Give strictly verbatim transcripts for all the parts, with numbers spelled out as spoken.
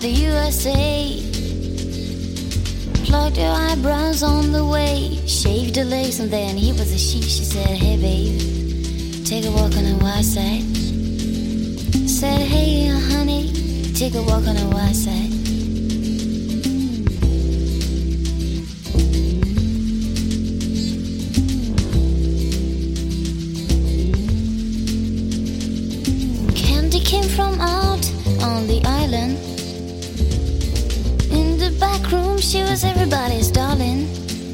the U S A. Plucked her eyebrows on the way, shaved her legs, and then he was a she. She said, hey babe, take a walk on the wild side. Said, hey honey, take a walk on the wild side. Candy came from out on the island. In the back room she was everybody's darling,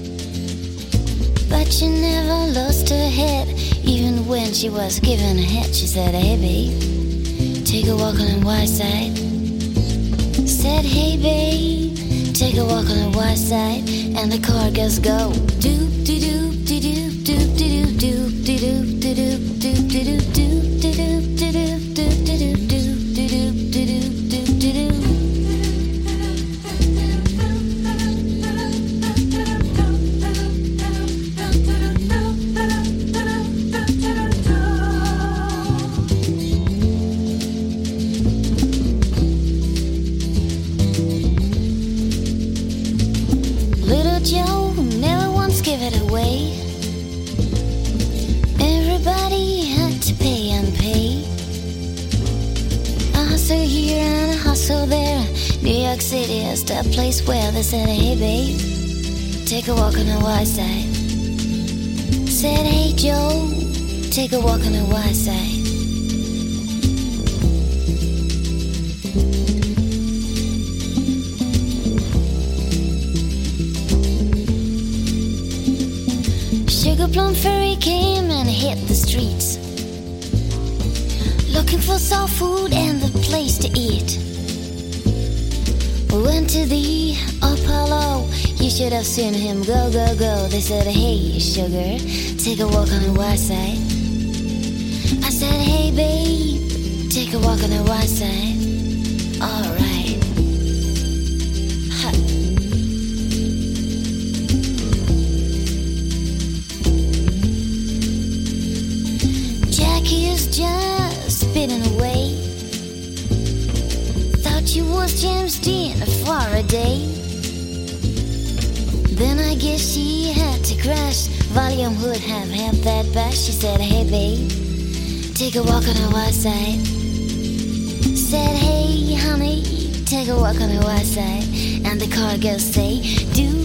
but she never lost her head. Even when she was given a head, she said, hey babe, take a walk on the wild side. Said, hey babe, take a walk on the wild side. And the car girls go doop de doop de doop doop de doop doop de doop de doop doop de doop doop de doop de doop doop de doop doop de doop de doop doop de doop. Joe never once gave it away. Everybody had to pay and pay. A hustle here and a hustle there. New York City is the place where they said, hey babe, take a walk on the wild side. Said, hey Joe, take a walk on the wild side. Sugar Plum Fairy came and hit the streets, looking for soul food and a place to eat. Went to the Apollo, you should have seen him go, go, go. They said, hey sugar, take a walk on the wild side. I said, hey babe, take a walk on the wild side. Alright. Jackie is just spinning away. Thought you was James Dean for a day. Then I guess she had to crash. Volume would have had that bash. She said, hey babe, take a walk on the wild side. Said, hey honey, take a walk on the wild side. And the car girls say, do